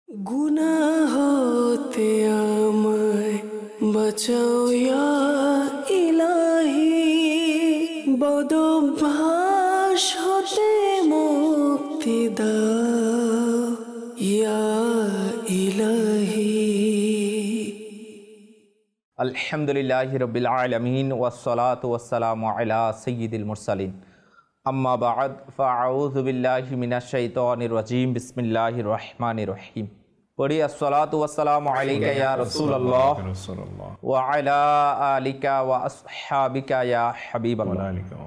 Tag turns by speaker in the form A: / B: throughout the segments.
A: গুনাহ হতে আমায় বাঁচাও ইয়া ইলাহি, বদভ্যাস হতে মুক্তি দাও ইয়া ইলাহি।
B: আলহামদুলিল্লাহি রাব্বিল আলামিন ওয়াসসালাতু ওয়াসসালামু আলা সাইয়্যিদিল মুরসালিন, আম্মা বা'দ, ফাআউযু বিল্লাহি মিনাশ শাইতানির রাজীম। বিসমিল্লাহির রহমানির রহিম। পড়ি আসসালাতু ওয়াসসালামু আলাইকা ইয়া রাসূলুল্লাহ ওয়া আলা আলিকা ওয়া আসহাবিকা ইয়া হাবিবাল্লাহ।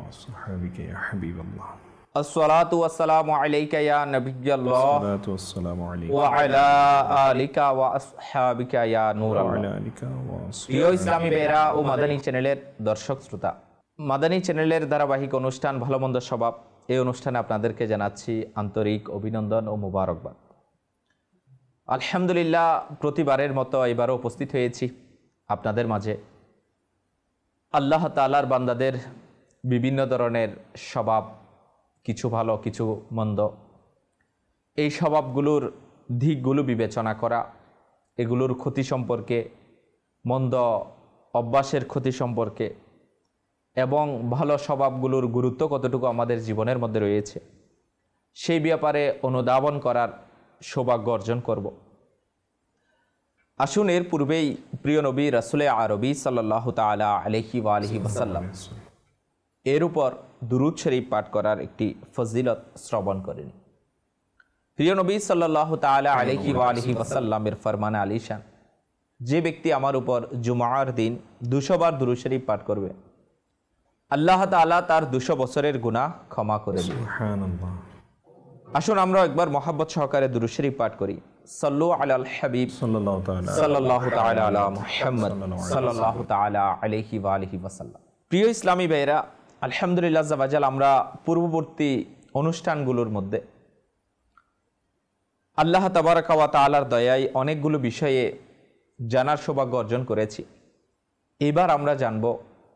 B: আসসালাতু ওয়াসসালামু আলাইকা ইয়া নবিয়্যাল্লাহ ওয়া আলা আলিকা ওয়া আসহাবিকা ইয়া নূরাল্লাহ। প্রিয় ইসলামী বেরা ও মাদানী চ্যানেলের দর্শক শ্রোতা, মাদানী চ্যানেলের ধারাবাহিক অনুষ্ঠান ভালো মন্দ স্বভাব, এই অনুষ্ঠানে আপনাদেরকে জানাচ্ছি আন্তরিক অভিনন্দন ও মুবারকবাদ। আলহামদুলিল্লাহ, প্রতিবারের মতো এবারও উপস্থিত হয়েছি আপনাদের মাঝে। আল্লাহ তাআলার বান্দাদের বিভিন্ন ধরনের স্বভাব, কিছু ভালো কিছু মন্দ, এই স্বভাবগুলোর দিকগুলো বিবেচনা করা, এগুলোর ক্ষতি সম্পর্কে, মন্দ অভ্যাসের ক্ষতি সম্পর্কে এবং ভালো স্বভাবগুলোর গুরুত্ব কতটুকু আমাদের জীবনের মধ্যে রয়েছে, সেই ব্যাপারে অনুধাবন করার সৌভাগ্য অর্জন করব। আসুন, এর পূর্বেই প্রিয় নবী রাসূলে আরবি সাল্লাল্লাহু তাআলা আলাইহি ওয়া আলিহি ওয়াসাল্লাম এর উপর দুরূদ শরীফ পাঠ করার একটি ফজিলত শ্রবণ করেন। প্রিয় নবী সাল্লাল্লাহু তাআলা আলাইহি ওয়া আলিহি ওয়াসাল্লামের ফরমান আলিশান, যে ব্যক্তি আমার উপর জুমার দিন 200 বার দুরূদ শরীফ পাঠ করবে, আল্লাহ তাআলা তার 200 বছরের গুনাহ ক্ষমা করে দেবেন। সুবহানাল্লাহ। আসুন আমরা একবার মহব্বত সহকারে দুরূদ শরীফ পাঠ করি। সাল্লু আলাল হাবিব সাল্লাল্লাহু তাআলা আলা মুহাম্মদ সাল্লাল্লাহু তাআলা আলাইহি ওয়া আলিহি ওয়াসাল্লাম। প্রিয় ইসলামী ভাইরা, আলহামদুলিল্লাহ আজ্জা ওয়া জাল, আমরা পূর্ববর্তী অনুষ্ঠানগুলোর মধ্যে আল্লাহ তাবারাকা ওয়া তাআলার দয়ায় অনেকগুলো বিষয়ে জানার সৌভাগ্য অর্জন করেছি। এবার আমরা জানব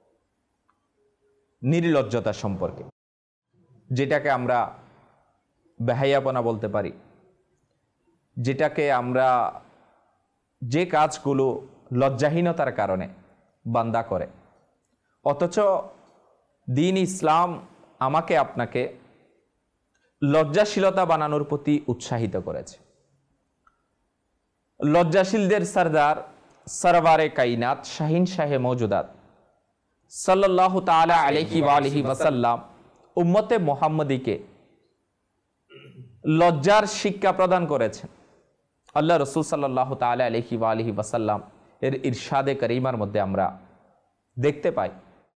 B: নির্লজ্জতা সম্পর্কে, যেটাকে আমরা বেহায়াপনা বলতে পারি, যেটাকে আমরা, যে কাজগুলো লজ্জাহীনতার কারণে বান্দা করে, অথচ দ্বীন ইসলাম আমাকে আপনাকে লজ্জাশীলতা বানানোর প্রতি উৎসাহিত করেছে। লজ্জাশীলদের সরদার সরওয়ারে কায়নাত শাহিন শাহে মওজুদাত সাল্লাল্লাহু তাআলা আলাইহি ওয়া আলিহি ওয়াসাল্লাম উম্মতে মুহাম্মদীকে লজ্জার শিক্ষা প্রদান করেছেন। আল্লাহ রাসূল সাল্লাল্লাহু তাআলা আলাইহি ওয়া আলিহি ওয়াসাল্লাম এর ইরশাদে কারীমার মধ্যে আমরা দেখতে পাই,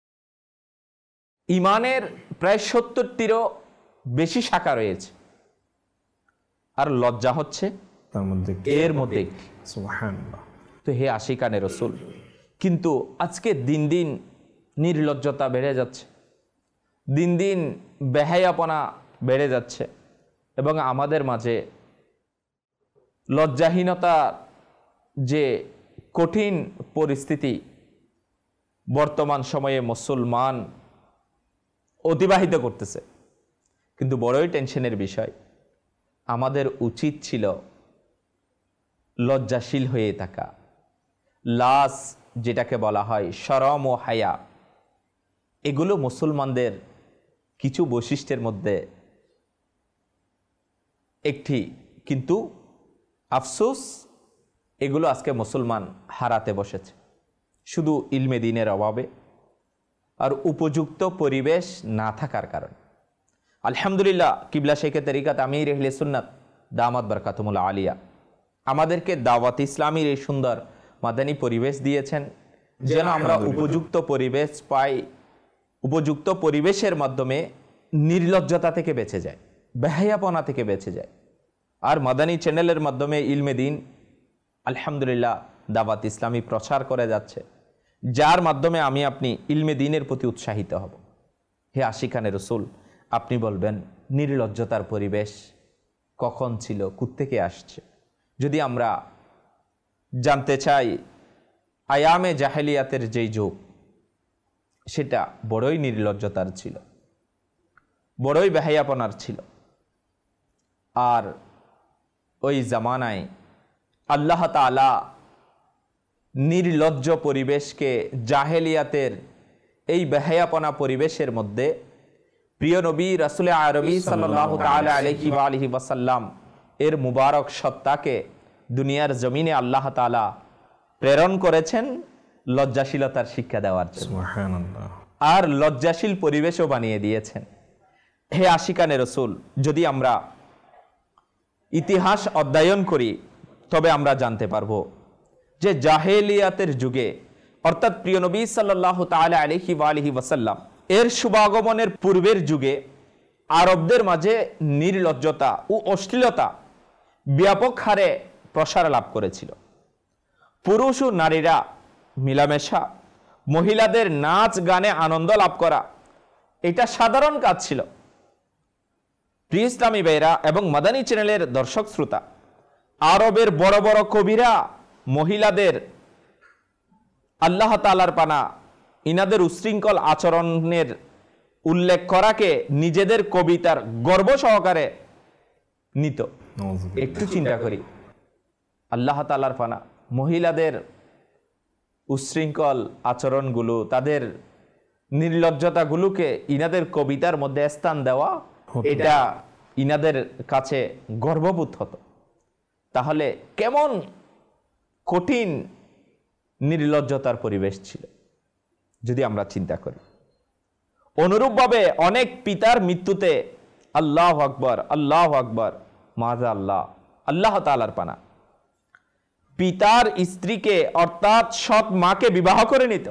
B: ঈমানের প্রায় 70টিরও বেশি শাখা রয়েছে, আর লজ্জা হচ্ছে এর মধ্যে। সুবহানাল্লাহ। তো হে আশিকানে রাসূল, কিন্তু আজকে দিন দিন নির্লজ্জতা বেড়ে যাচ্ছে, দিন দিন বেহায়াপনা বেড়ে যাচ্ছে, এবং আমাদের মাঝে লজ্জাহীনতা যে কঠিন পরিস্থিতি বর্তমান সময়ে মুসলমান অতিবাহিত করতেছে, কিন্তু বড়ই টেনশনের বিষয়। আমাদের উচিত ছিল লজ্জাশীল হয়ে থাকা, লাজ যেটাকে বলা হয়, শরম ও হায়া, এগুলো মুসলমানদের কিছু বৈশিষ্ট্যের মধ্যে একটি, কিন্তু আফসোস এগুলো আজকে মুসলমান হারাতে বসেছে শুধু ইলমে দ্বীনের অভাবে আর উপযুক্ত পরিবেশ না থাকার কারণে। আলহামদুলিল্লাহ, কিবলা শেখে তরিকাত আমির আহলে সুন্নাত দামাত বরকাতুমুল আলিয়া আমাদেরকে দাওয়াত ইসলামীর এই সুন্দর মাদানী পরিবেশ দিয়েছেন, যেন আমরা উপযুক্ত পরিবেশ পাই, উপযুক্ত পরিবেশের মাধ্যমে নির্লজ্জতা থেকে বেঁচে যায়, বেহায়াপনা থেকে বেঁচে যায়। আর মাদানী চ্যানেলের মাধ্যমে ইলমে দ্বীন আলহামদুলিল্লাহ দাওয়াত ইসলামী প্রচার করে যাচ্ছে, যার মাধ্যমে আমি আপনি ইলমে দ্বীনের প্রতি উৎসাহিত হব। হে আশিকানে রাসূল, আপনি বলবেন নির্লজ্জতার পরিবেশ কখন ছিল, কোত্থেকে আসছে? যদি আমরা জানতে চাই, আয়ামে জাহেলিয়াতের যেই যুগ, সেটা বড়ই নির্লজ্জতার ছিল, বড়ই বেহায়াপনার ছিল। আর ওই জামানায় আল্লাহ তাআলা নির্লজ্জ পরিবেশকে, জাহেলিয়াতের এই বেহায়াপনা পরিবেশের মধ্যে প্রিয় নবী রাসূল আরবি সাল্লাল্লাহু তাআলা আলাইহি ওয়া আলিহি ওয়াসাল্লাম এর মুবারক সত্তাকে দুনিয়ার জমিনে আল্লাহ তাআলা প্রেরণ করেছেন লজ্জাশীলতার শিক্ষা দেওয়ার জন্য।
C: সুবহানাল্লাহ।
B: আর লজ্জাশীল পরিবেশও বানিয়ে দিয়েছেন। হে আশিকানে রসুল, যদি আমরা ইতিহাস অধ্যয়ন করি তবে আমরা জানতে পারবো যে জাহেলিয়াতের যুগে, অর্থাৎ প্রিয় নবী সাল্লাল্লাহু তাআলা আলাইহি ওয়া আলিহি ওয়াসাল্লাম এর শুভাগমনের পূর্বের যুগে আরবদের মাঝে নির্লজ্জতা ও অশ্লীলতা ব্যাপক হারে প্রসার লাভ করেছিল। পুরুষ ও নারীরা মিলামেশা, মহিলাদের নাচ গানে আনন্দ লাভ করা, এটা সাধারণ কাজ ছিল। প্রিয় ইসলামী ভাইরা এবং মাদানী চ্যানেলের দর্শক শ্রোতা, আরবের বড় বড় কবিরা মহিলাদের আল্লাহ তাআলার পানা ইনাদের উশৃঙ্খল আচরণের উল্লেখ করাকে নিজেদের কবিতার গর্ব সহকারে নিত। একটু চিন্তা করি, আল্লাহ তাআলার পানা মহিলাদের উশৃঙ্খল আচরণগুলো, তাদের নির্লজ্জতাগুলোকে ইনাদের কবিতার মধ্যে স্থান দেওয়া, এটা ইনাদের কাছে গর্ববোধ হতো। তাহলে কেমন কঠিন নির্লজ্জতার পরিবেশ ছিল যদি আমরা চিন্তা করি। অনুরূপভাবে অনেক পিতার মৃত্যুতে আল্লাহু আকবার, আল্লাহু আকবার, মাযাল্লাহ, আল্লাহ তাআলার পানা পিতার স্ত্রীকে অর্থাৎ সৎ মাকে বিবাহ করে নিত।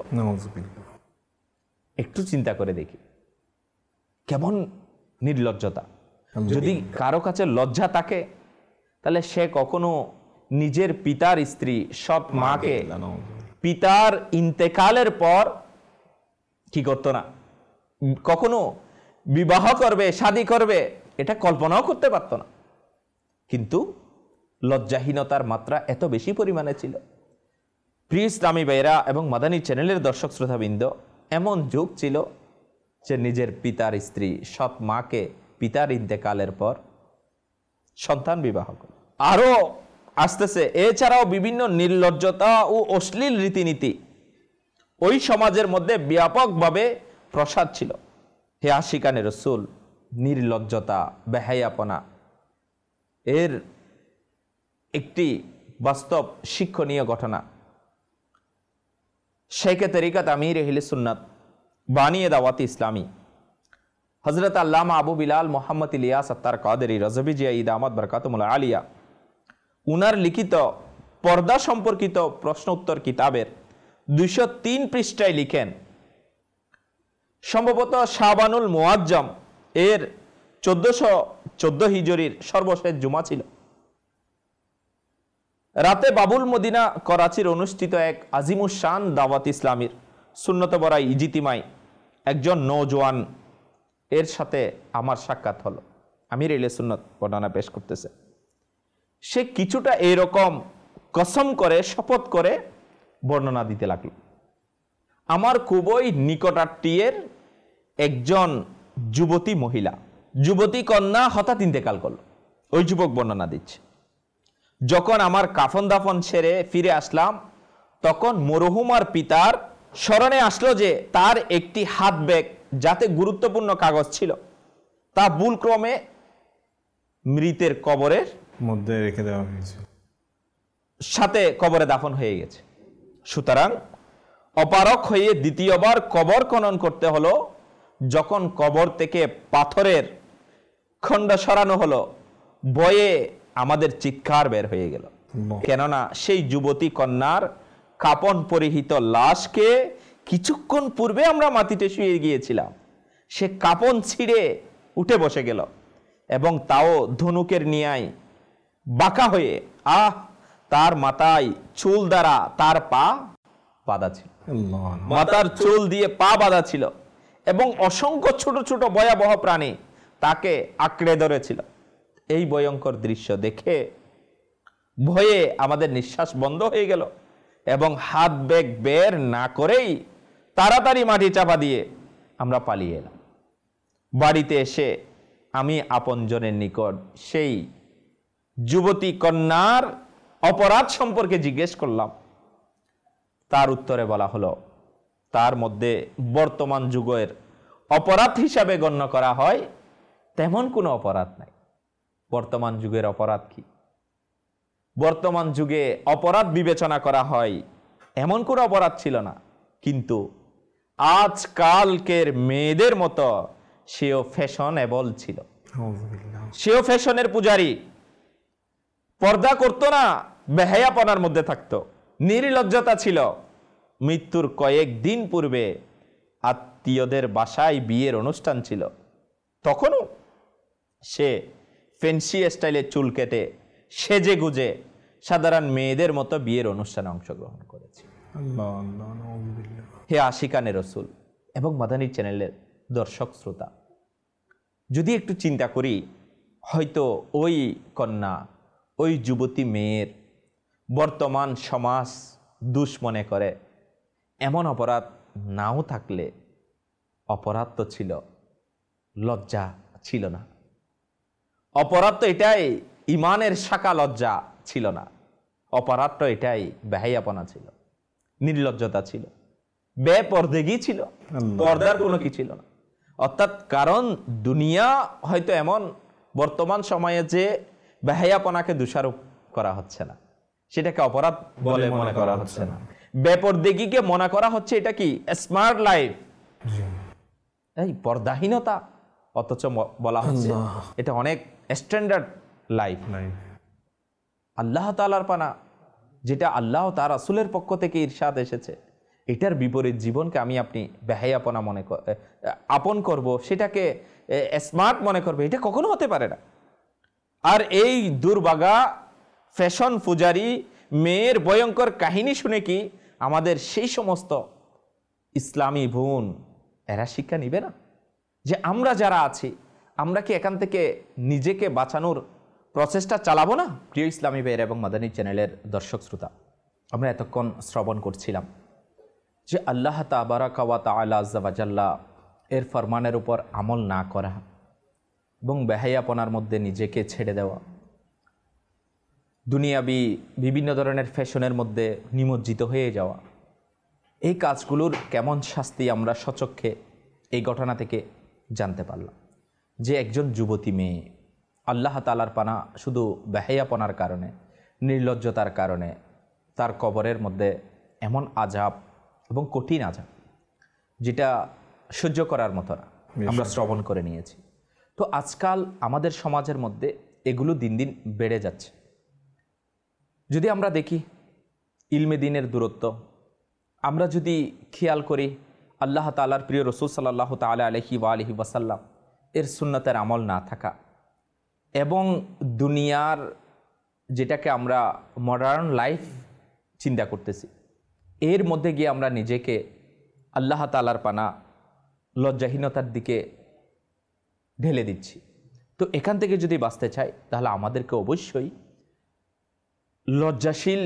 B: একটু চিন্তা করে দেখি কেমন নির্লজ্জতা। যদি কারো কাছে লজ্জা থাকে তাহলে সে কখনো নিজের পিতার স্ত্রী সৎ মাকে পিতার ইন্তেকালের পর কি করতো না, কখনো বিবাহ করবে, শাদী করবে, এটা কল্পনাও করতে পারতো না। কিন্তু লজ্জাহীনতার মাত্রা এত বেশি পরিমাণে ছিল। প্রিয় ইসলামী ভাইরা এবং মাদানী চ্যানেলের দর্শক শ্রোতাবৃন্দ, এমন যুগ ছিল যে নিজের পিতার স্ত্রী সৎ মাকে পিতার ইন্তেকালের পর সন্তান বিবাহ করে। আরো আসতেছে, এছাড়াও বিভিন্ন নির্লজ্জতা ও অশ্লীল রীতিনীতি ওই সমাজের মধ্যে ব্যাপকভাবে প্রসার ছিল। হে আশিকানে রসুল, নির্লজ্জতা, বেহায়াপনা এর একটি বাস্তব শিক্ষণীয় ঘটনা শেখ তরিকত আমির আহলে সুন্নাত বানিয়ে দাওয়াত ইসলামী হযরত আল্লামা আবু বিলাল মোহাম্মদ ইলিয়াস আত্তার কাদেরী রাজবি জিয়া ইদামাত বরকাতুল আলিয়া উনার লিখিত পর্দা সম্পর্কিত প্রশ্ন উত্তর কিতাবের 203 পৃষ্ঠায় লিখেন, সম্ভবত শাবানুল মুআজ্জম এর 1414 হিজরির সর্বশেষ জুমা ছিল। রাতে বাবুল মদিনা করাচির অনুষ্ঠিত এক আজিমুস শান দাওয়াত ইসলামীর সুন্নত বরাই ইজিতিমাই একজন নওজোয়ান এর সাথে আমার সাক্ষাৎ হলো। আমির আহলে সুন্নাত বর্ণনা পেশ করতেছে। সে কিছুটা এরকম কসম করে, শপথ করে বর্ণনা দিতে লাগলো। আমার খুবই নিকটাত্মীয়ের একজন যুবতী মহিলা, যুবতী কন্যা হঠাৎ ইন্তেকাল করলো। ওই যুবক বর্ণনা দিচ্ছে, যখন আমার কাফন দাফন সেরে ফিরে আসলাম তখন মরহুমার পিতার স্মরণে আসলো যে তার একটি হাত ব্যাগ যাতে গুরুত্বপূর্ণ কাগজ ছিল তা ভুলক্রমে মৃতের কবরের
C: মধ্যে রেখে দেওয়া হয়েছে,
B: সাথে কবরে দাফন হয়ে গেছে। সুতরাং অপারক হয়ে দ্বিতীয়বার কবর খনন করতে হলো। যখন কবর থেকে পাথরের খণ্ড সরানো হলো, ভয়ে আমাদের চিৎকার বের হয়ে গেল। কেননা সেই যুবতী কন্যার কাপন পরিহিত লাশকে কিছুক্ষণ পূর্বে আমরা মাটিতে শুয়ে গিয়েছিলাম, সে কাপন ছিঁড়ে উঠে বসে গেল এবং তাও ধনুকের নিয়ায় বাঁকা হয়ে। তার মাথায় চুল দ্বারা তার পা বাঁধা ছিল, মাথার চুল দিয়ে পা বাঁধা ছিল এবং অসংখ্য ছোট ছোট ভয়াবহ প্রাণী তাকে আঁকড়ে ধরেছিল। এই ভয়ঙ্কর দৃশ্য দেখে ভয়ে আমাদের নিঃশ্বাস বন্ধ হয়ে গেল এবং হাত ব্যাগ বের না করেই তাড়াতাড়ি মাটি চাপা দিয়ে আমরা পালিয়ে এলাম। বাড়িতে এসে আমি আপনজনের নিকট সেই যুবতী কন্যার অপরাধ সম্পর্কে জিজ্ঞেস করলাম, তার উত্তরে বলা হলো তার মধ্যে বর্তমান যুগের অপরাধ হিসাবে গণ্য করা হয় তেমন কোনো অপরাধ নাই। বর্তমান যুগের অপরাধ কি? বর্তমান যুগে অপরাধ বিবেচনা করা হয় এমন কোনো অপরাধ ছিল না, কিন্তু আজকালকের মেয়েদের মতো সেও ফ্যাশনেবল ছিল, সেও ফ্যাশনের পূজারী। পর্দা করতো না, বেহায়াপনার মধ্যে থাকতো, নির্লজ্জতা ছিল। মৃত্যুর কয়েকদিন পূর্বে আত্মীয়দের বাসায় বিয়ের অনুষ্ঠান ছিল, তখনও সে ফ্যান্সি স্টাইলে চুল কেটে সেজে গুজে সাধারণ মেয়েদের মতো বিয়ের অনুষ্ঠানে অংশগ্রহণ করেছে। হে আশিকানে রসুল এবং মাদানী চ্যানেলের দর্শক শ্রোতা, যদি একটু চিন্তা করি, হয়তো ওই কন্যা, ওই যুবতী মেয়ের বর্তমান সমাজ দুষ মনে করে এমন অপরাধ নাও থাকলে অপরাধ তো ছিল, লজ্জা ছিল না। অপরাধ তো এটাই, ইমানের শাখা লজ্জা ছিল না। অপরাধ তো এটাই, বেহায়াপনা ছিল, নির্লজ্জতা ছিল, বেপরদেগি ছিল, পর্দার কোনো কি ছিল না। অর্থাৎ কারণ দুনিয়া হয়তো এমন বর্তমান সময়ে যে বেহায়াপনাকে দোষারোপ করা হচ্ছে না, সেটাকে অপরাধ বলে মনে করা হচ্ছে না। বেপরদেগিকে মনে করা হচ্ছে এটা কি স্মার্ট লাইফ, এই পর্দাহীনতা, অথচ বলা হচ্ছে এটা অনেক স্ট্যান্ডার্ড লাইফ। আল্লাহ তাআলার পানা, যেটা আল্লাহ তার রাসূলের পক্ষ থেকে ইরশাদ এসেছে, এটার বিপরীত জীবনকে আমি আপনি বেহায়াপনা মনে আপন করব, সেটাকে স্মার্ট মনে করবে, এটা কখনো হতে পারে না। আর এই দুর্ভাগা ফ্যাশন পূজারী মেয়ের ভয়ঙ্কর কাহিনী শুনে কি আমাদের সেই সমস্ত ইসলামী বোন এরা শিক্ষা নিবে না? যে আমরা যারা আছি, আমরা কি এখান থেকে নিজেকে বাঁচানোর প্রচেষ্টা চালাবো না? প্রিয় ইসলামী ভাইয়েরা এবং মাদানী চ্যানেলের দর্শক শ্রোতা, আমরা এতক্ষণ শ্রবণ করছিলাম যে আল্লাহ তাবারাকা ওয়া তাআলা আযজা ওয়া জাল্লা এর ফরমানের উপর আমল না করা এবং বেহায়াপনার মধ্যে নিজেকে ছেড়ে দেওয়া, দুনিয়াবি বিভিন্ন ধরনের ফ্যাশনের মধ্যে নিমজ্জিত হয়ে যাওয়া, এই কাজগুলোর কেমন শাস্তি আমরা সচক্ষে এই ঘটনা থেকে জানতে পারলাম। যে একজন যুবতী মেয়ে আল্লাহ তাআলার পানা শুধু বেহায়াপনার কারণে, নির্লজ্জতার কারণে তার কবরের মধ্যে এমন আযাব এবং কঠিন আযাব যেটা সহ্য করার মতো না, আমরা শ্রবণ করে নিয়েছি। তো আজকাল আমাদের সমাজের মধ্যে এগুলো দিন দিন বেড়ে যাচ্ছে। যদি আমরা দেখি ইলমে দ্বীনের দূরত্ব, আমরা যদি খেয়াল করি আল্লাহ তাআলার প্রিয় রাসূল সাল্লাল্লাহু তাআলা আলাইহি ওয়া আলিহি ওয়াসাল্লাম এর সুন্নতের আমল না থাকা এবং দুনিয়ার যেটাকে আমরা মডার্ন লাইফ চিন্তা করতেছি, এর মধ্যে গিয়ে আমরা নিজেকে আল্লাহ তাআলার পানা লজ্জাহীনতার দিকে ঢেলে দিচ্ছি। তো এখান থেকে যদি বাঁচতে চাই, তাহলে আমাদেরকে অবশ্যই লজ্জাশীল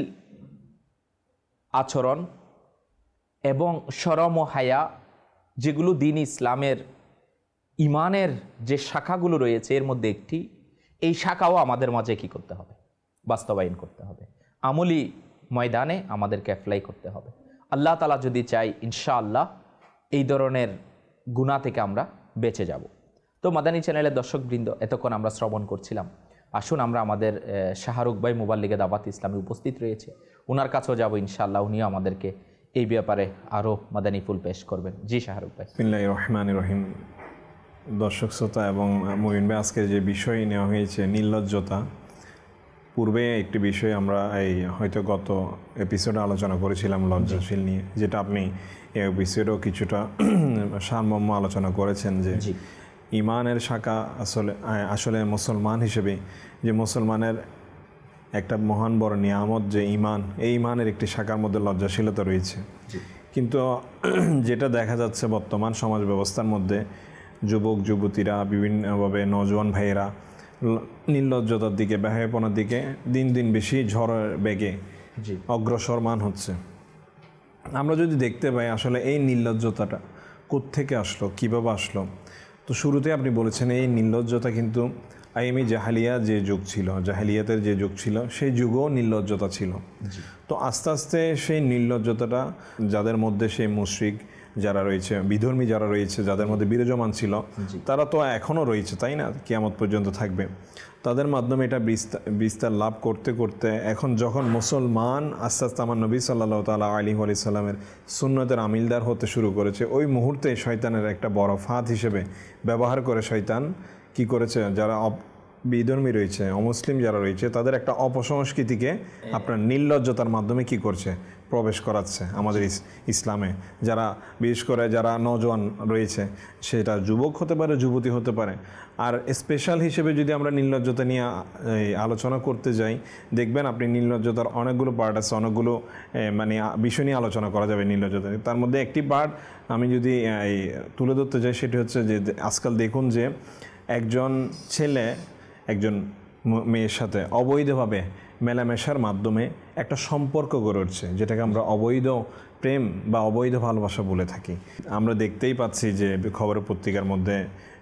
B: আচরণ এবং শরম ও হায়া, যেগুলো দ্বীন ইসলামের ইমানের যে শাখাগুলো রয়েছে এর মধ্যে একটি, এই শাখাও আমাদের মাঝে কী করতে হবে? বাস্তবায়ন করতে হবে, আমলি ময়দানে আমাদেরকে অ্যাপ্লাই করতে হবে। আল্লাহ তাআলা যদি চাই, ইনশাআল্লাহ এই ধরনের গুনাহ থেকে আমরা বেঁচে যাব। তো মাদানী চ্যানেলের দর্শকবৃন্দ, এতক্ষণ আমরা শ্রবণ করছিলাম, আসুন আমরা আমাদের শাহরুখ ভাই মুবাল্লিগে দাওয়াত ইসলামে উপস্থিত রয়েছে, ওনার কাছেও যাব ইনশাআল্লাহ, উনিও আমাদেরকে এই ব্যাপারে আরও মাদানী ফুল পেশ করবেন। জি শাহরুখ ভাই।
C: বিসমিল্লাহির রহমানির রহিম। দর্শক শ্রোতা এবং মুমিন ভাই, আজকে যে বিষয় নেওয়া হয়েছে নির্লজ্জতা, পূর্বে একটি বিষয় আমরা এই হয়তো গত এপিসোডে আলোচনা করেছিলাম লজ্জাশীল নিয়ে, যেটা আপনি এই এপিসোডেও কিছুটা সারমর্ম আলোচনা করেছেন যে ইমানের শাখা আসলে মুসলমান হিসেবে যে মুসলমানের একটা মহান বড় নিয়ামত যে ইমান, এই ইমানের একটি শাখার মধ্যে লজ্জাশীলতা রয়েছে। কিন্তু যেটা দেখা যাচ্ছে বর্তমান সমাজ ব্যবস্থার মধ্যে, যুবক যুবতীরা বিভিন্নভাবে, নওজোয়ান ভাইয়েরা নির্লজ্জতার দিকে, বেহায়াপনার দিকে দিন দিন বেশি ঝড়ের বেগে অগ্রসরমান হচ্ছে। আমরা যদি দেখতে পাই আসলে এই নির্লজ্জতাটা কোত্থেকে আসলো, কীভাবে আসলো, তো শুরুতে আপনি বলেছেন এই নির্লজ্জতা কিন্তু আইএমই জাহালিয়া যে যুগ ছিল, জাহালিয়াতের যে যুগ ছিল, সেই যুগও নির্লজ্জতা ছিল। তো আস্তে আস্তে সেই নির্লজ্জতাটা যাদের মধ্যে সেই মুশরিক যারা রয়েছে, বিধর্মী যারা রয়েছে, যাদের মধ্যে বিরাজমান ছিল, তারা তো এখনও রয়েছে, তাই না, কিয়ামত পর্যন্ত থাকবে। তাদের মাধ্যমে এটা বিস্তার লাভ করতে করতে এখন যখন মুসলমান আস্তে আস্তে আমার নবী সাল্লাল্লাহু তাআলা আলাইহি ওয়া সাল্লামের সুন্নতের আমিলদার হতে শুরু করেছে, ওই মুহূর্তে শয়তানের একটা বড় ফাঁদ হিসেবে ব্যবহার করে শয়তান কি করেছে, যারা বিধর্মী রয়েছে, অমুসলিম যারা রয়েছে, তাদের একটা অপসংস্কৃতিকে আপনার নির্লজ্জতার মাধ্যমে কি করছে, প্রবেশ করাচ্ছে আমাদের ইসলামে। যারা বিশেষ করে যারা নওজোয়ান রয়েছে, সেটা যুবক হতে পারে, যুবতী হতে পারে। আর স্পেশাল হিসেবে যদি আমরা নির্লজ্জতা নিয়ে আলোচনা করতে যাই, দেখবেন আপনি নির্লজ্জতার অনেকগুলো পার্ট আছে, অনেকগুলো মানে বিষয় নিয়ে আলোচনা করা যাবে নির্লজ্জতা। তার মধ্যে একটি পার্ট আমি যদি তুলে ধরতে যাই, সেটি হচ্ছে যে আজকাল দেখুন যে একজন ছেলে একজন মেয়ের সাথে অবৈধভাবে মেলামেশার মাধ্যমে একটা সম্পর্ক গড়ে উঠছে, যেটাকে আমরা অবৈধ প্রেম বা অবৈধ ভালোবাসা বলে থাকি। আমরা দেখতেই পাচ্ছি যে খবরের পত্রিকার মধ্যে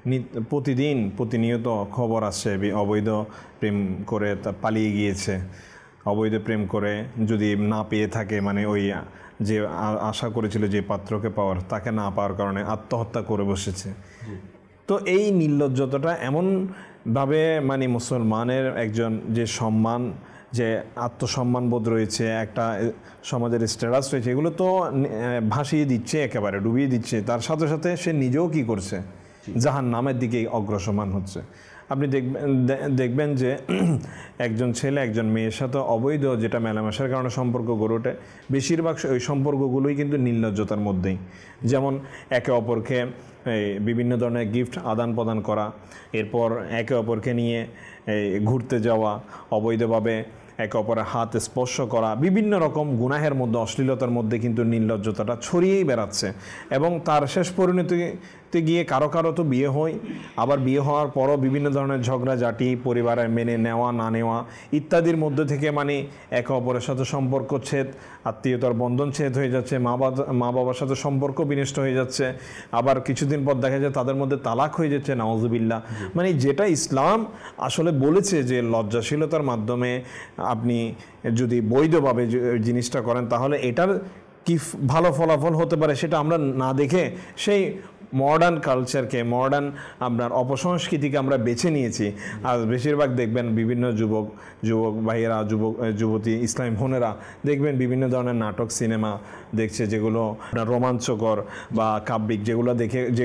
C: প্রতিনিয়ত খবর আসছে, অবৈধ প্রেম করে তা পালিয়ে গিয়েছে, অবৈধ প্রেম করে যদি না পেয়ে থাকে, মানে ওই যে আশা করেছিল যে পাত্রকে পাওয়ার, তাকে না পাওয়ার কারণে আত্মহত্যা করে বসেছে। তো এই নির্লজ্জতাটা এমনভাবে মানে মুসলমানের একজন যে সম্মান, যে আত্মসম্মানবোধ রয়েছে, একটা সমাজের স্ট্যাটাস রয়েছে, এগুলো তো ভাসিয়ে দিচ্ছে, একেবারে ডুবিয়ে দিচ্ছে। তার সাথে সাথে সে নিজেও কি করছে, জাহান্নামের দিকে অগ্রসর হচ্ছে। আপনি দেখবেন যে একজন ছেলে একজন মেয়ের সাথে অবৈধ যেটা মেলামেশার কারণে সম্পর্ক গড়ে ওঠে, বেশিরভাগ ওই সম্পর্কগুলোই কিন্তু নির্লজ্জতার মধ্যেই। যেমন একে অপরকে বিভিন্ন ধরনের গিফট আদান প্রদান করা, এরপর একে অপরকে নিয়ে ঘুরতে যাওয়া, অবৈধভাবে একে অপরের হাত স্পর্শ করা, বিভিন্ন রকম গুনাহের মধ্যে, অশ্লীলতার মধ্যে কিন্তু নির্লজ্জতাটা ছড়িয়েই বেড়াচ্ছে। এবং তার শেষ পরিণতিতে গিয়ে কারো কারো তো বিয়ে হয়, আবার বিয়ে হওয়ার পরও বিভিন্ন ধরনের ঝগড়াঝাটি, পরিবারের মেনে নেওয়া না নেওয়া ইত্যাদির মধ্যে থেকে মানে একে অপরের সাথে সম্পর্ক ছেদ, আত্মীয়তার বন্ধন ছেদ হয়ে যাচ্ছে, মা বাবার সাথে সম্পর্ক বিনষ্ট হয়ে যাচ্ছে। আবার কিছুদিন পর দেখা যায় তাদের মধ্যে তালাক হয়ে যাচ্ছে, নাউজুবিল্লাহ। মানে যেটা ইসলাম আসলে বলেছে যে লজ্জাশীলতার মাধ্যমে আপনি যদি বৈধভাবে জিনিসটা করেন, তাহলে এটার কি ভালো ফলাফল হতে পারে সেটা আমরা না দেখে সেই মডার্ন কালচারকে, মডার্ন আপনার অপসংস্কৃতিকে আমরা বেছে নিয়েছি। আর বেশিরভাগ দেখবেন বিভিন্ন যুবক ভাইয়েরা, যুবতী ইসলামী বোনেরা দেখবেন বিভিন্ন ধরনের নাটক, সিনেমা দেখছে, যেগুলো রোমাঞ্চকর বা কাব্যিক, যেগুলো দেখে যে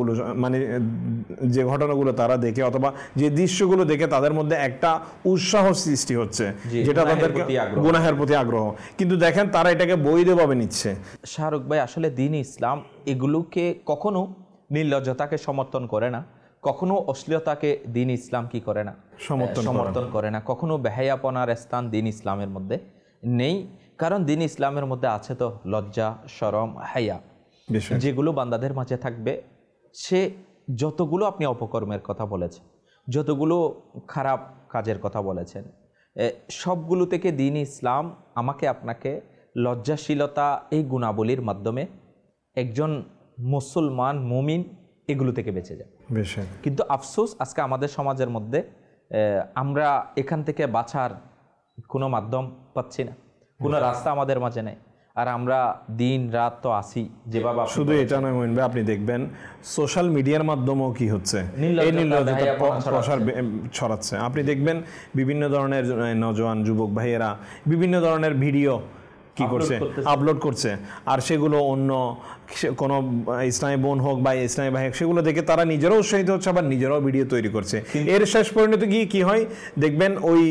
C: ঘটনাগুলো তারা দেখে অথবা যে দৃশ্যগুলো দেখে তাদের মধ্যে একটা উৎসাহ সৃষ্টি হচ্ছে, যেটা তাদেরকে গুনাহের প্রতি আগ্রহ। কিন্তু দেখেন তারা এটাকে বৈধভাবে নিচ্ছে।
B: শাহরুখ ভাই, আসলে দ্বীন ইসলাম এগুলোকে কখনো নির্লজ্জতাকে সমর্থন করে না, কখনো অশ্লীলতাকে দ্বীন ইসলাম কি করে না, সমর্থন করে না। কখনো বেহায়াপনার স্থান দ্বীন ইসলামের মধ্যে নেই, কারণ দ্বীন ইসলামের মধ্যে আছে তো লজ্জা, শরম, হায়া, যেগুলো বান্দাদের মাঝে থাকবে। সে যতগুলো আপনি অপকর্মের কথা বলেছেন, যতগুলো খারাপ কাজের কথা বলেছেন, সবগুলো থেকে দ্বীন ইসলাম আমাকে আপনাকে লজ্জাশীলতা এই গুণাবলীর মাধ্যমে একজন মুসলমান মুমিন এগুলো থেকে বেঁচে যায়। কিন্তু আফসোস আজকে আমাদের সমাজের মধ্যে আমরা এখান থেকে বাঁচার কোনো মাধ্যম পাচ্ছি না, কোনো রাস্তা আমাদের মাঝে নেই। আর আমরা দিন রাত তো আসি যেভাবে।
C: শুধু এটা নয় মইন ভাই, আপনি দেখবেন সোশ্যাল মিডিয়ার মাধ্যমেও কি হচ্ছে, এই নির্লজ্জতা প্রসার ছড়াচ্ছে। আপনি দেখবেন বিভিন্ন ধরনের নওজোয়ান যুবক ভাইয়েরা বিভিন্ন ধরনের ভিডিও কি করছে, আপলোড করছে, আর সেগুলো অন্য কোনো ইসলামী বোন হোক বা ইসলামী ভাই হোক, সেগুলো দেখে তারা নিজেরাও উৎসাহিত হচ্ছে, আবার নিজেরাও ভিডিও তৈরি করছে। এর শেষ পরিণতি গিয়ে কি হয়, দেখবেন ওই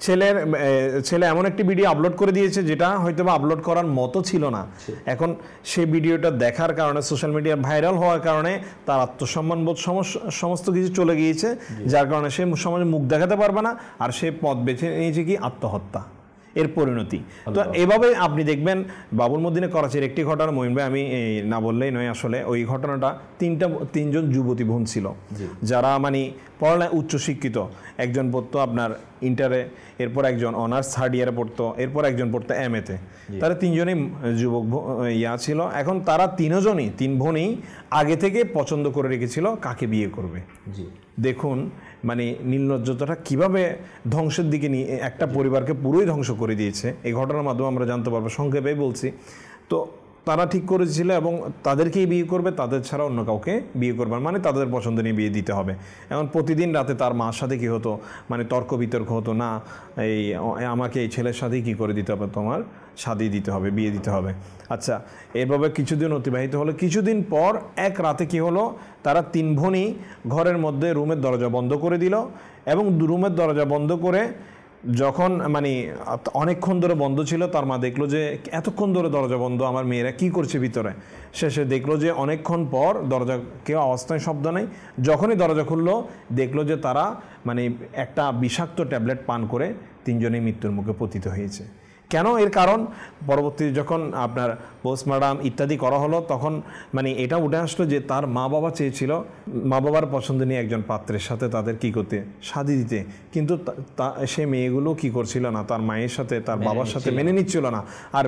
C: ছেলে এমন একটি ভিডিও আপলোড করে দিয়েছে যেটা হয়তো বা আপলোড করার মতো ছিল না। এখন সেই ভিডিওটা দেখার কারণে, সোশ্যাল মিডিয়া ভাইরাল হওয়ার কারণে তার আত্মসম্মানবোধ সমস্ত কিছু চলে গিয়েছে, যার কারণে সে সমাজে মুখ দেখাতে পারবে না, আর সে পথ বেছে নিয়েছে কি আত্মহত্যা, এর পরিণতি। তো এভাবে আপনি দেখবেন বাবুল মদিনে করাচির একটি ঘটনা, মঈন ভাই আমি না বললেই নয়, আসলে ওই ঘটনাটা তিনজন যুবতী বোন ছিল, যারা মানে পড়ালেখা উচ্চশিক্ষিত। একজন পড়তো আপনার ইন্টারে, এরপর একজন অনার্স থার্ড ইয়ারে পড়তো, এরপর একজন পড়তো MA-তে। তারা তিনজনই যুবক ছিল। এখন তারা তিন বোনই আগে থেকে পছন্দ করে রেখেছিল কাকে বিয়ে করবে। দেখুন মানে নির্লজ্জতাটা কিভাবে ধ্বংসের দিকে নিয়ে একটা পরিবারকে পুরোই ধ্বংস করে দিয়েছে, এই ঘটনার মাধ্যমে আমরা জানতে পারবো। সংক্ষেপে বলছি, তো তারা ঠিক করেছিল এবং তাদেরকেই বিয়ে করবে, তাদের ছাড়া অন্য কাউকে বিয়ে করবে, মানে তাদের পছন্দ নিয়ে বিয়ে দিতে হবে। এখন প্রতিদিন রাতে তার মার সাথে কী হতো, মানে তর্ক বিতর্ক হতো, না এই আমাকে এই ছেলের সাথেই কী করে দিতে হবে, তোমার শাদি দিতে হবে, বিয়ে দিতে হবে। আচ্ছা, এভাবে কিছুদিন অতিবাহিত হলো। কিছুদিন পর এক রাতে কী হলো, তারা 3 বোনই ঘরের মধ্যে রুমের দরজা বন্ধ করে দিল এবং রুমের দরজা বন্ধ করে যখন মানে অনেকক্ষণ ধরে বন্ধ ছিল, তার মা দেখলো যে এতক্ষণ ধরে দরজা বন্ধ, আমার মেয়েরা কি করছে ভিতরে। শেষে দেখলো যে অনেকক্ষণ পর দরজা কেউ আওয়াজ নাই, শব্দ নেই। যখনই দরজা খুললো দেখলো যে তারা মানে একটা বিষাক্ত ট্যাবলেট পান করে 3 জনেই মৃত্যুর মুখে পতিত হয়েছে। কেন? এর কারণ পরবর্তী যখন আপনার পোস্টমর্টম ইত্যাদি করা হলো, তখন মানে এটা উঠে আসলো যে তার মা বাবা চেয়েছিল মা বাবার পছন্দ নিয়ে একজন পাত্রের সাথে তাদের কী করতে, শাদি দিতে, কিন্তু সে মেয়েগুলো কি করছিল না, তার মায়ের সাথে তার বাবার সাথে মেনে নিচ্ছিল না। আর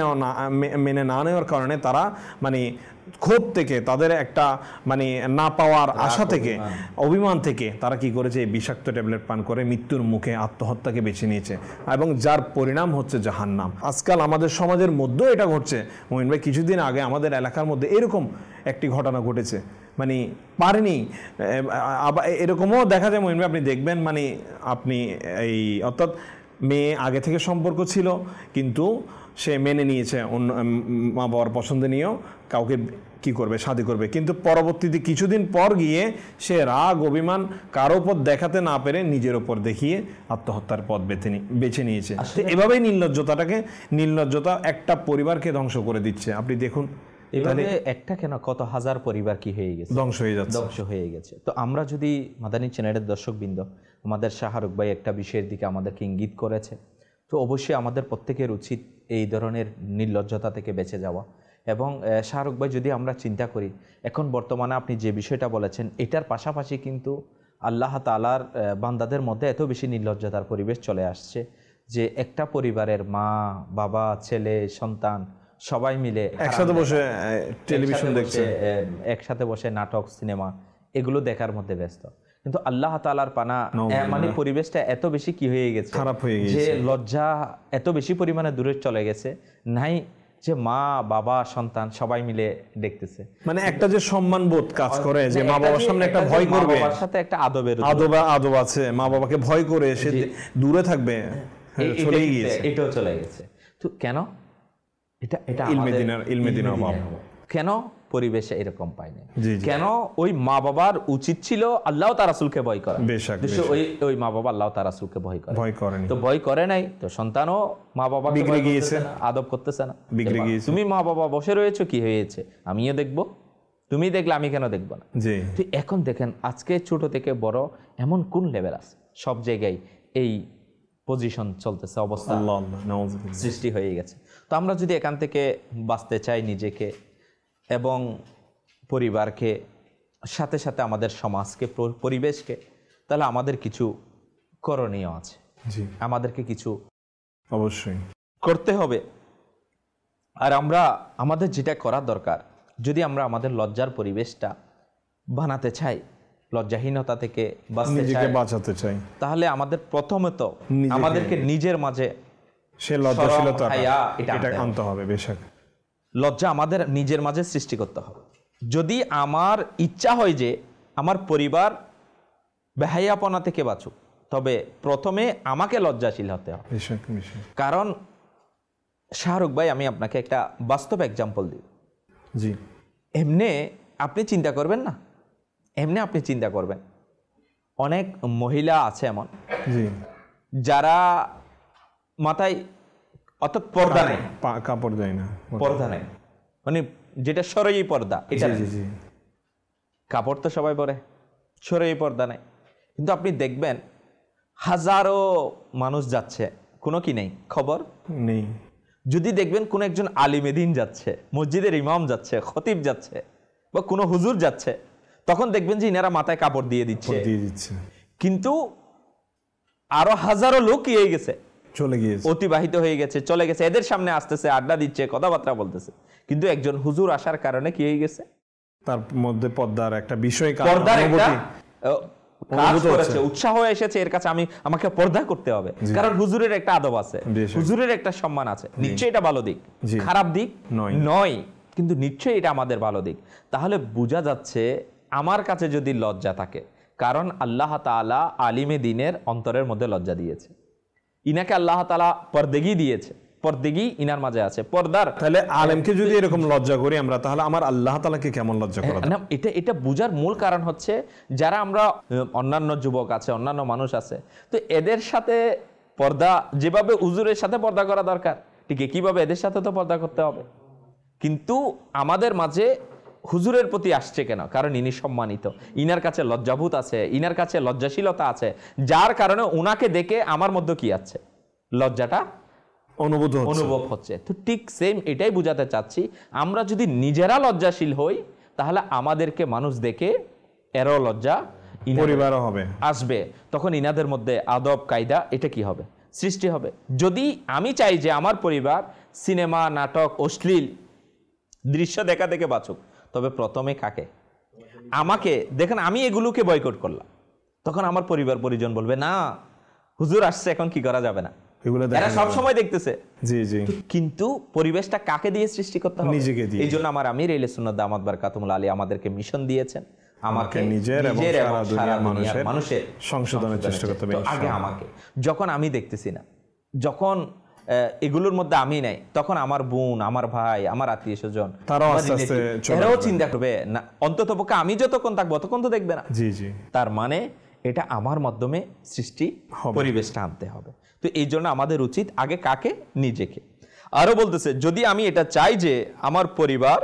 C: মেনে না নেওয়ার কারণে তারা মানে ক্ষোভ থেকে, তাদের একটা মানে না পাওয়ার আশা থেকে, অভিমান থেকে তারা কি করেছে, এই বিষাক্ত ট্যাবলেট পান করে মৃত্যুর মুখে আত্মহত্যাকে বেছে নিয়েছে, এবং যার পরিণাম হচ্ছে জাহান্নাম। আজকাল আমাদের সমাজের মধ্যেও এটা ঘটছে। মহিন ভাই, কিছুদিন আগে আমাদের এলাকার মধ্যে এরকম একটি ঘটনা ঘটেছে, মানে পারেনি। আবার এরকমও দেখা যায় মহিন ভাই, আপনি দেখবেন মানে আপনি এই অর্থাৎ মেয়ে আগে থেকে সম্পর্ক ছিল, কিন্তু সে মেনে নিয়েছে অন্য মা বাবার পছন্দ নিয়েও কাউকে কি করবে, শাদি করবে, কিন্তু পরবর্তীতে কিছুদিন পর গিয়ে সে রাগ অভিমান কারো উপর দেখাতে না পেরে নিজের উপর দেখিয়ে আত্মহত্যার পথ বেছে নিয়েছে। এভাবেই নির্লজ্জতা একটা পরিবারকে ধ্বংস করে দিচ্ছে। আপনি দেখুন,
B: এভাবে একটা কেন কত হাজার পরিবার কি হয়ে গেছে, ধ্বংস হয়ে গেছে। তো আমরা যদি মাদানী চ্যানেলের দর্শকবৃন্দ, আমাদের শাহরুখ ভাই একটা বিষয়ের দিকে আমাদেরকে ইঙ্গিত করেছে, তো অবশ্যই আমাদের প্রত্যেকের উচিত এই ধরনের নির্লজ্জতা থেকে বেঁচে যাওয়া। এবং শাহরুখ ভাই, যদি আমরা চিন্তা করি এখন বর্তমানে আপনি যে বিষয়টা বলেছেন, এটার পাশাপাশি কিন্তু আল্লাহ তাআলার বান্দাদের মধ্যে এত বেশি নির্লজ্জতার পরিবেশ চলে আসছে যে একটা পরিবারের মা বাবা ছেলে সন্তান সবাই মিলে
C: একসাথে বসে টেলিভিশন দেখছে,
B: একসাথে বসে নাটক সিনেমা এগুলো দেখার মধ্যে ব্যস্ত। কিন্তু আল্লাহ তাআলার পানা মানে পরিবেশটা এত বেশি কি হয়ে গেছে,
C: খারাপ হয়ে গেছে,
B: যে লজ্জা এত বেশি পরিমাণে দূরে চলে গেছে, নাই যে মা বাবা সন্তান সবাই মিলে দেখতেছে,
C: মানে একটা যে সম্মান বোধ কাজ করে, যে মা বাবার সামনে একটা ভয় করবে,
B: বাবার সাথে একটা
C: আদব আছে, মা বাবাকে ভয় করে সে দূরে থাকবে, চলেই গিয়েছে,
B: এটাও চলে গেছে। তো কেন? এটা
C: ইলমে দিনের অভাব।
B: কেন পরিবেশে এরকম পায়নি? কেন ওই মা বাবার উচিত ছিল আল্লাহ তার রাসূলকে ভয় করা, ওই মা বাবা আল্লাহ তার রাসূলকে ভয় করেনি, তো ভয় করে নাই, তো সন্তানও মা বাবাকে
C: বিগড়ে গিয়েছে,
B: আদব করতেছে না,
C: বিগড়ে গিয়েছে।
B: তুমি মা বাবা বসে রয়েছো, কি হয়েছে, আমিও দেখবো, তুমি দেখলে আমি কেন দেখবো না? তো এখন দেখেন আজকে ছোট থেকে বড় এমন কোন লেভেল আছে, সব জায়গায় এই পজিশন চলতেছে, অবস্থা সৃষ্টি হয়ে গেছে। তো আমরা যদি এখান থেকে বাঁচতে চাই নিজেকে এবং পরিবারকে, সাথে সাথে আমাদের সমাজকে, পরিবেশকে, তাহলে আমাদের কিছু করণীয় আছে, আমাদেরকে কিছু
C: অবশ্যই
B: করতে হবে। আর আমাদের যেটা করার দরকার, যদি আমরা আমাদের লজ্জার পরিবেশটা বানাতে চাই, লজ্জাহীনতা থেকে
C: বাঁচাতে চাই,
B: তাহলে আমাদের প্রথমত আমাদেরকে নিজের মাঝে
C: সে লজ্জাশীলতা এটা আনতে হবে। বেশক
B: লজ্জা আমাদের নিজের মাঝে সৃষ্টি করতে হবে। যদি আমার ইচ্ছা হয় যে আমার পরিবার বেহায়াপনা থেকে বাঁচুক, তবে প্রথমে আমাকে লজ্জাশীল হতে হবে। কারণ শাহরুখ ভাই, আমি আপনাকে একটা বাস্তব এক্সাম্পল দিই। এমনি আপনি চিন্তা করবেন না, আপনি চিন্তা করবেন অনেক মহিলা আছে এমন যারা মাথায় অর্থাৎ পর্দা নেই,
C: কাপড় দেয় না,
B: পর্দা নেই, মানে যেটা সরই পর্দা, এটা কাপড় তো সবাই পরে, সরই পর্দা নেই। কিন্তু আপনি দেখবেন হাজারো মানুষ যাচ্ছে, কোনো কি নেই, খবর
C: নেই।
B: যদি দেখবেন কোন একজন আলিমে দ্বীন যাচ্ছে, মসজিদের ইমাম যাচ্ছে, খতিব যাচ্ছে, বা কোনো হুজুর যাচ্ছে, তখন দেখবেন যে ইনারা মাথায় কাপড় দিয়ে দিচ্ছে, কিন্তু আরো হাজারো লোক কি হয়ে গেছে,
C: চলে গিয়েছে,
B: অতিবাহিত হয়ে গেছে, চলে গেছে, এদের সামনে আসতেছে, আড্ডা দিচ্ছে, কথাবার্তা বলতেছে, কিন্তু একজন হুজুর আসার কারণে কি হয়ে গেছে,
C: তার মধ্যে পর্দার একটা বিষয়,
B: পর্দার একটা কাজ করেছে, উৎসাহ এসেছে এর কাছে, আমাকে পর্দা করতে হবে, কারণ হুজুরের একটা আদব আছে, হুজুরের একটা সম্মান আছে। নিশ্চয়ই এটা ভালো দিক, খারাপ দিক নয়, কিন্তু নিশ্চয়ই এটা আমাদের ভালো দিক। তাহলে বোঝা যাচ্ছে আমার কাছে যদি লজ্জা থাকে, কারণ আল্লাহ তাআলা আলিমে দ্বীনের অন্তরের মধ্যে লজ্জা দিয়েছে, ইনাকে আল্লাহ তাআলা পর্দেগি দিয়েছে, পর্দেগি ইনার মাঝে আছে, পর্দার।
C: তাহলে আলেমকে যদি এরকম লজ্জা করি আমরা, তাহলে আমার আল্লাহ তাআলাকে কেমন লজ্জা করা?
B: এটা বোঝার মূল কারণ হচ্ছে, যারা আমরা অন্যান্য যুবক আছে, অন্যান্য মানুষ আছে, তো এদের সাথে পর্দা যেভাবে হুজুরের সাথে পর্দা করা দরকার, ঠিক কিভাবে এদের সাথে তো পর্দা করতে হবে। কিন্তু আমাদের মাঝে হুজুরের প্রতি আসছে কেন? কারণ ইনি সম্মানিত, ইনার কাছে লজ্জাভূত আছে, ইনার কাছে লজ্জাশীলতা আছে, যার কারণে ওনাকে দেখে আমার মধ্যে কি আছে, লজ্জাটা অনুভব হচ্ছে। তো ঠিক সেম এটাই বুঝাতে চাচ্ছি, আমরা যদি নিজেরা লজ্জাশীল হই, তাহলে আমাদেরকে মানুষ দেখে এরও লজ্জা
C: পরিবারও হবে,
B: আসবে, তখন ইনাদের মধ্যে আদব কায়দা এটা কি হবে, সৃষ্টি হবে। যদি আমি চাই যে আমার পরিবার সিনেমা, নাটক, অশ্লীল দৃশ্য দেখা দেখে বাঁচুক, তবে প্রথমে কাকে? আমাকে। দেখেন আমি এগুলোকে বয়কট করলাম, তখন আমার পরিবার পরিজন বলবে না হুজুর আসছে, এখন কি করা যাবে না, এরা সব সময় দেখতেছে।
C: জি জি।
B: কিন্তু পরিবেশটা কাকে দিয়ে সৃষ্টি করতে হবে?
C: নিজেকে দিয়ে।
B: এই জন্য আমার আমির আহলে সুন্নাত দামাত বারকাতুহুল আলী আমাদেরকে মিশন দিয়েছেন, আমাকে
C: নিজের এবং সারা দুনিয়ার মানুষের সংশোধনের চেষ্টা করতে হবে।
B: আগে আমাকে, যখন আমি দেখতেছি না, যখন এগুলোর মধ্যে আমি নাই, তখন আমার বোন, আমার ভাই, আমার আত্মীয় স্বজন, এরাও চিন্তা করবে না, অন্তত পক্ষে আমি যতক্ষণ থাকবো ততক্ষণ তো দেখবে না।
C: জি জি।
B: তার মানে এটা আমার মাধ্যমে সৃষ্টি পরিবেশটা আনতে হবে। তো এই জন্য আমাদের উচিত আগে কাকে? নিজেকে। আরো বলতেছে, যদি আমি এটা চাই যে আমার পরিবার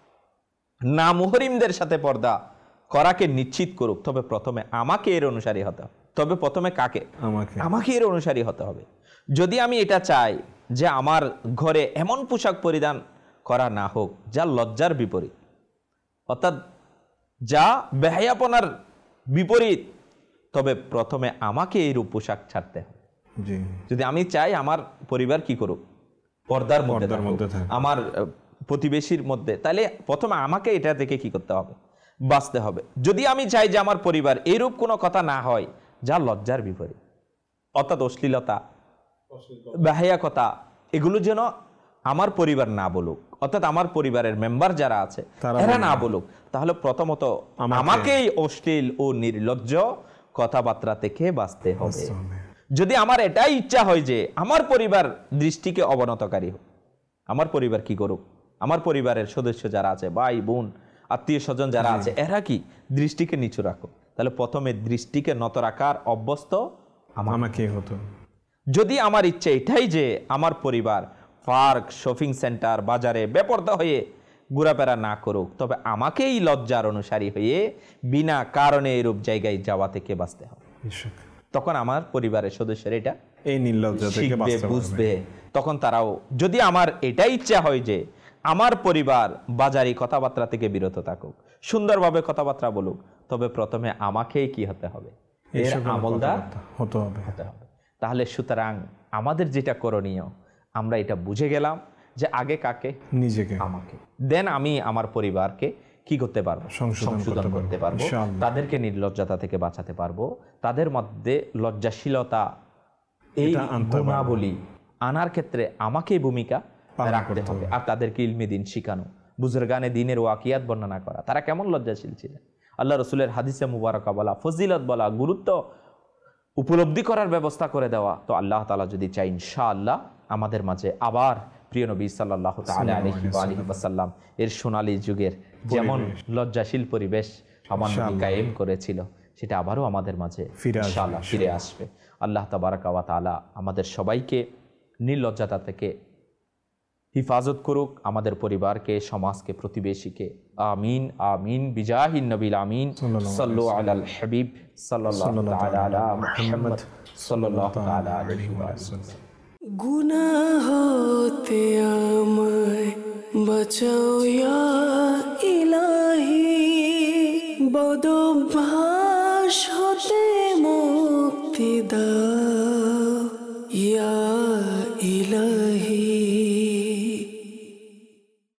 B: না মুহরিমদের সাথে পর্দা করাকে নিশ্চিত করুক, তবে প্রথমে আমাকে এর অনুসারী হতে হবে। তবে প্রথমে কাকে? আমাকে এর অনুসারী হতে হবে। যদি আমি এটা চাই যে আমার ঘরে এমন পোশাক পরিধান করা না হোক যা লজ্জার বিপরীত, অর্থাৎ যা বেহায়াপনার বিপরীত, তবে প্রথমে আমাকে এই রূপ পোশাক ছাড়তে হবে। যদি আমি চাই আমার পরিবার কি করুক, পর্দার মধ্যে আমার প্রতিবেশীর মধ্যে, তাহলে প্রথমে আমাকে এটা থেকে কি করতে হবে, বাঁচতে হবে। যদি আমি চাই যে আমার পরিবার এইরূপ কোনো কথা না হয় যা লজ্জার বিপরীত, অর্থাৎ অশ্লীলতা, বেহায়া কথা, এগুলো যেন আমার পরিবার না বলুক, অর্থাৎ আমার পরিবারের মেম্বার যারা আছে এরা না বলুক, তাহলে প্রথমত আমাকেই অশ্লীল ও নির্লজ্জ কথাবার্তা থেকে বাঁচতে হবে। যদি আমার এটাই ইচ্ছা হয় যে আমার পরিবার দৃষ্টিকে অবনতকারী হোক, আমার পরিবার কি করুক, আমার পরিবারের সদস্য যারা আছে, ভাই বোন আত্মীয় স্বজন যারা আছে, এরা কি দৃষ্টিকে নিচু রাখো, তাহলে প্রথমে দৃষ্টিকে নত রাখার অভ্যস্ত আমাকে হতো। যদি আমার ইচ্ছে এটাই যে আমার পরিবার পার্ক, শপিং সেন্টার, বাজারে বেপরদা হয়ে ঘোরাফেরা না করুক, তবে আমাকেই লজ্জার অনুসারী হয়ে বিনা কারণে এরূপ জায়গায় যাওয়া থেকে বাঁচতে হবে। তখন আমার পরিবারের সদস্যরা এটা
C: এই নির্লজ্জা থেকে
B: বুঝবে। তখন তারাও, যদি আমার এটাই ইচ্ছা হয় যে আমার পরিবার বাজারি কথাবার্তা থেকে বিরত থাকুক, সুন্দরভাবে কথাবার্তা বলুক, তবে প্রথমে আমাকেই কি হতে হবে, এর আমলদার হতে হবে। তাহলে সুতরাং আমাদের যেটা করণীয়, আমরা এটা বুঝে গেলাম যে আগে কাকে? নিজেকে, আমাকে। দেন আমি আমার পরিবারকে কি করতে পারবো? সংশোধন করতে পারবো, তাদেরকে নির্লজ্জতা থেকে বাঁচাতে পারবো, তাদের মধ্যে লজ্জাশীলতা এই গুণাবলী আনার ক্ষেত্রে আমাকেই ভূমিকা রাখতে হবে। আর তাদেরকে ইলমে দ্বীন শিখানো, বুজুর্গানে দ্বীনের ওয়াকিয়াত বর্ণনা করা, তারা কেমন লজ্জাশীল ছিলেন, আল্লাহ রসুলের হাদিসে মুবারকা বলা, ফজিলত বলা, গুরুত্ব উপলব্ধি করার ব্যবস্থা করে দেওয়া। তো আল্লাহ তাআলা যদি চাই, ইনশাআল্লাহ আমাদের মাঝে আবার প্রিয় নবী সাল্লাল্লাহু তাআলা আলাইহি ওয়াসাল্লাম এর সোনালী যুগের যেমন লজ্জাশীল পরিবেশ আমার নবী কায়েম করেছিল, সেটা আবারও আমাদের মাঝে ইনশাআল্লাহ ফিরে আসবে। আল্লাহ তাবারাকা ওয়া তাআলা আমাদের সবাইকে নির্লজ্জতা থেকে হিফাজত করুক, আমাদের পরিবারকে, সমাজকে, প্রতিবেশীকে। আমিন আমিন বিজাহিন নবীল আমিন। সাল্লু আলাল হাবিব সাল্লাল্লাহু তাআলা আলা মুহাম্মদ সাল্লাল্লাহু তাআলা আলাইহি ওয়াসাল্লাম।
A: গুনাহ হতে আমায় বাঁচাও ইয়া ইলাহি, বদঅভ্যাস হতে মুক্তি দাও।